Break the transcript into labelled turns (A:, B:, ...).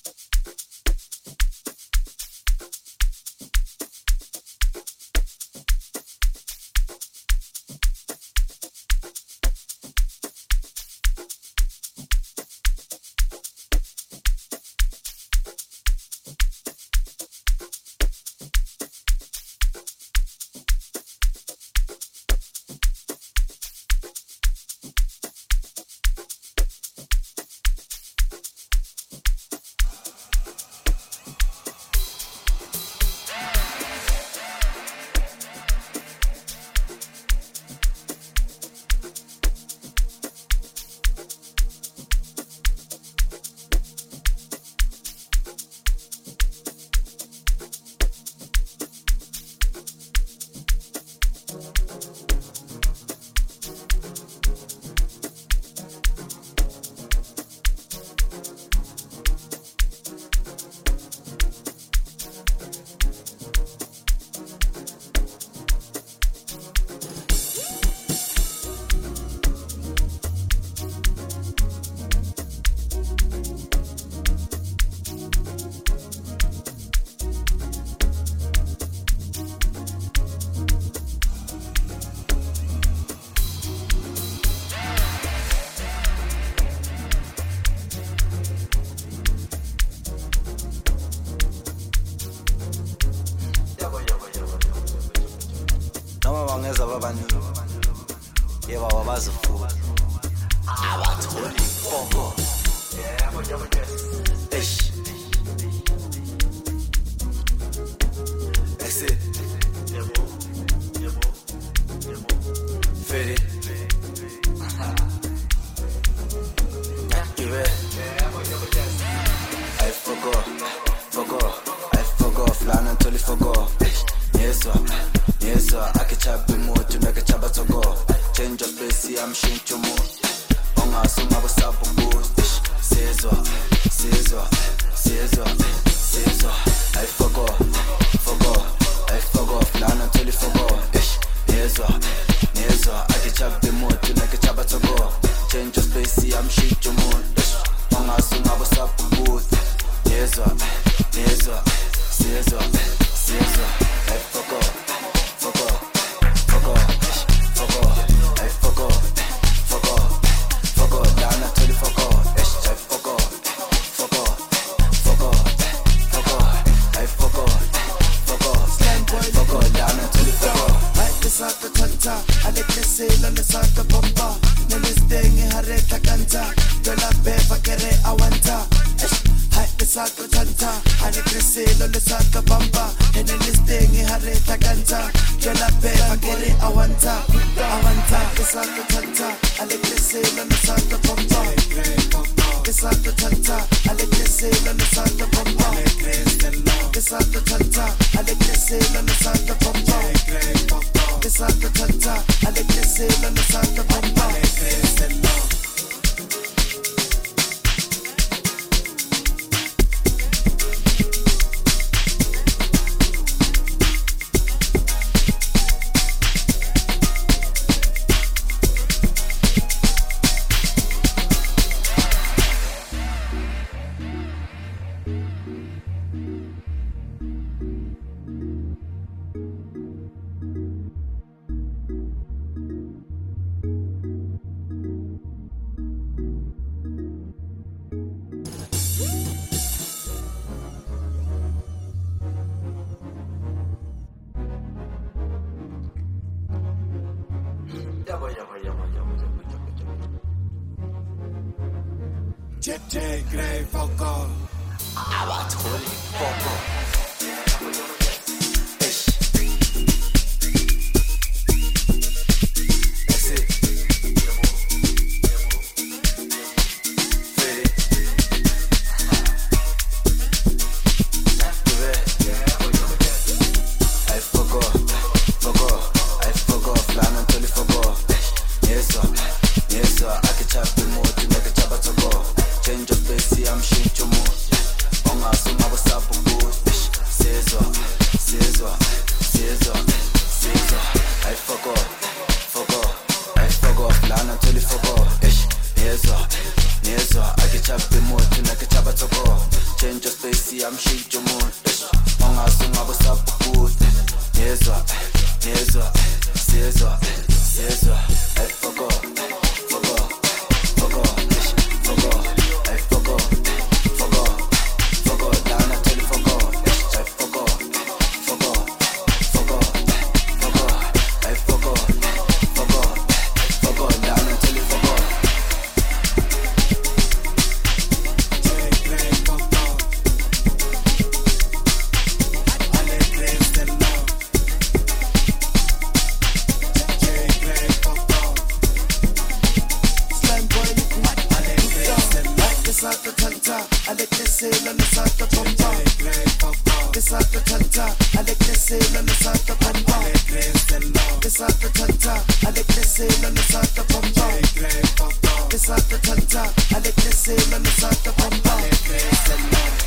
A: bangeza babaningi yeba wabazifuza abatholi foko eish exit Fede I forgot flana totally forgot yes I can chop the mood to make a chaba to go change of place I'm showing to more on us on our sub boost Caesar I forgot flana totally forgot yes I can chop the mood to make a chaba to go change of place I'm showing to more on us on our sub boost yes I forgot down I totally forgot I forgot down I totally forgot
B: Saka tanta, alekesela le saka bomba, nelistenge hareta kanta, dola beba kere awanta. Hai le saka tanta, alekesela le saka bomba, nelistenge hareta kanta, dola beba kere awanta. Le saka tanta, alekesela le saka bomba. Le saka tanta, alekesela le saka bomba. Le saka tanta, alekesela le saka bomba. Santa Tanta, Alexisela, Santa Bomba. Jete Grey Foko
A: abatholi foko I'm shit change space yamshintsha umuntu ongasungabe sabhukude yezwa yezwa sizwa sizwa hey fuck off fuck off fuck off fuck off hey fuck off fuck off fuck off down I tell you fuck off hey fuck off fuck off fuck off fuck off hey fuck off fuck off fuck off down I tell you fuck off Desata tanta, alekesela nesata pompa. Desata tanta, alekesela nesata pompa. Desata tanta, alekesela nesata pompa. Desata tanta, alekesela nesata pompa.